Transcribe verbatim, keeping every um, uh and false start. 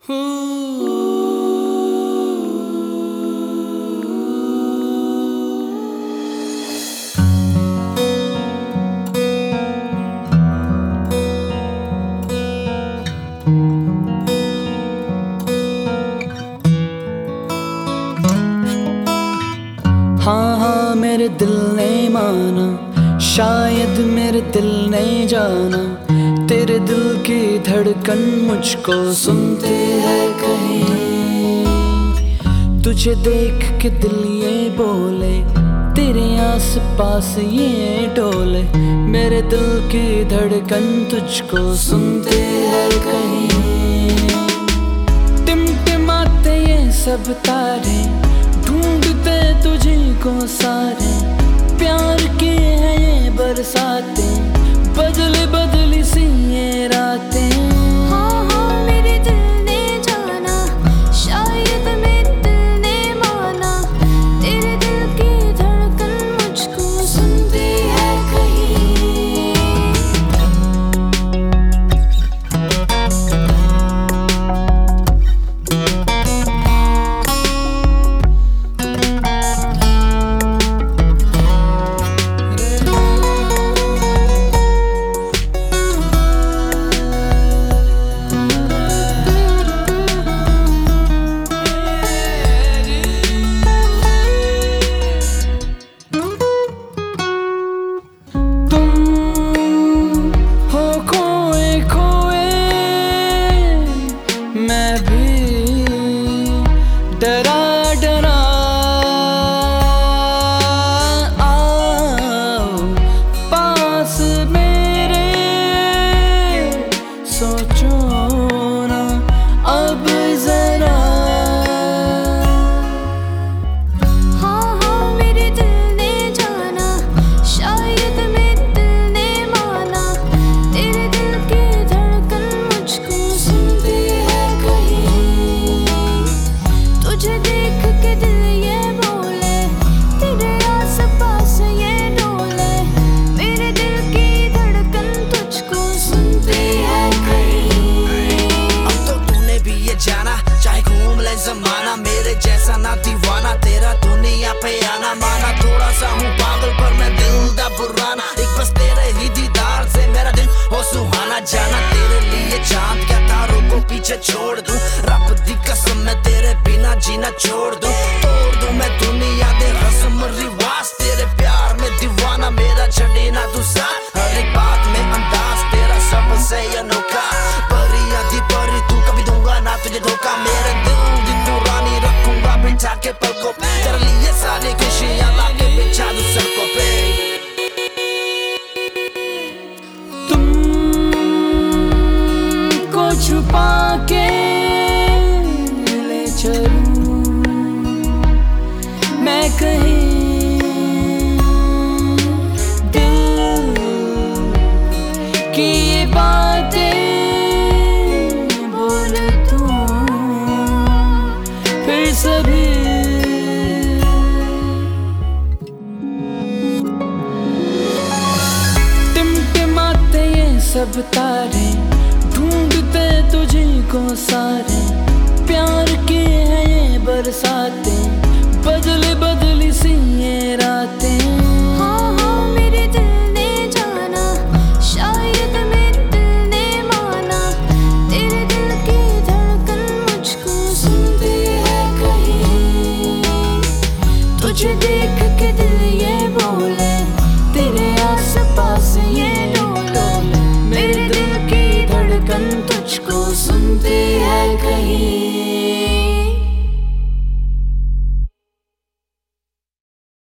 हाँ हाँ मेरे दिल ने माना, शायद मेरे दिल ने जाना, तेरे दिल की धड़कन मुझको सुनती है कहीं। तुझे देख के दिल ये बोले, तेरे आस पास ये डोले, मेरे दिल की धड़कन तुझको सुनती है कहीं। टिमटिमाते ये सब तारे, ढूंढते तुझे को सारे, प्यार की है ये बरसातें, बदली बदली सी ये रातें। हाँ हाँ मेरे दिल ने जाना, शायद मेरे दिल ने माना, तेरे दिल की धड़कन मुझको सुनती है कहीं। मैं भी डरा डरा आओ पास मेरे, सोचो ना अब जरा। हाँ हाँ मेरे दिल ने जाना, शायद मेरे दिल ने माना, तेरे दिल की धड़कन मुझको सुनती है कहीं। तुझे देख के दिल ये बोले, तेरे आस पास ये डोले, मेरे दिल की धड़कन तुझको सुनती है कहीं। अब तो तूने भी ये जाना, चाहे घूम ले जमाना, मेरे जैसा ना दीवाना, तेरा दुनिया पे आना माना। थोड़ा सा हूँ पागल पर मैं दिल दा बुराना, एक बस तेरे ही दीदार से मेरा दिल हो सुहाना। जाना तेरे लिए चांद क्या तारों को पीछे छोड़ दूं, रब दी कसम मैं तेरे बिना जीना छोड़ दूं। तोड़ दूं मैं दुनिया दे रस्म रिवाज, तेरे प्यार में दीवाना मेरा छड़े ना तू साथ। हर एक बात में अंदाज तेरा सबसे अनोखा, परी आदि परी तू, कभी दूंगा ना तुझे धोखा। मेरे दिल दी तू रानी रखूंगा बिठा के पलकों पे, तेरे लिए सारी खुशियां लाके बिछा दूं सड़कों पे। तुमको छुपा के ले चलूं मैं कहीं, दिल की ये बातें बोल दूं फिर सभी। टिमटिमाते ये सब तारे, ढूंढते तुझे को सारे, प्यार की है ये बरसातें, बदली बदली सी ये रातें। हाँ हाँ मेरे दिल ने जाना, शायद मेरे दिल ने माना, तेरे दिल की धड़कन मुझको सुनती है कहीं। तुझे देख